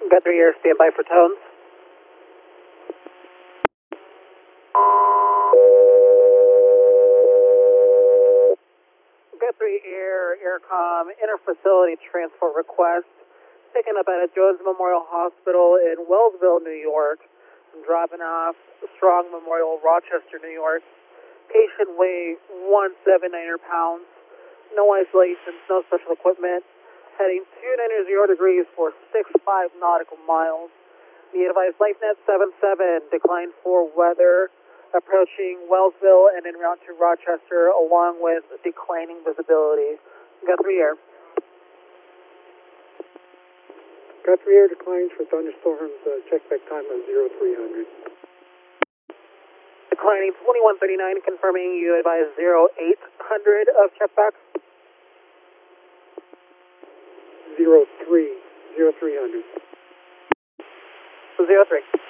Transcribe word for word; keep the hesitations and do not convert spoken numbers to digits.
Guthrie Air, standby for tones. Guthrie Air, Aircom, interfacility transport request. Picking up at a Jones Memorial Hospital in Wellsville, New York. I'm dropping off Strong Memorial, Rochester, New York. Patient weight one seven niner pounds. No isolations, no special equipment. Heading two ninety degrees for six five nautical miles. The advised LifeNet seven seven, decline for weather, approaching Wellsville and en route to Rochester, along with declining visibility. Guthrie Air. Guthrie Air declines for thunderstorms, uh, check back time of zero three hundred. Declining twenty-one thirty-nine, confirming you advise zero eight hundred of checkback. Zero three, zero three hundred. zero three.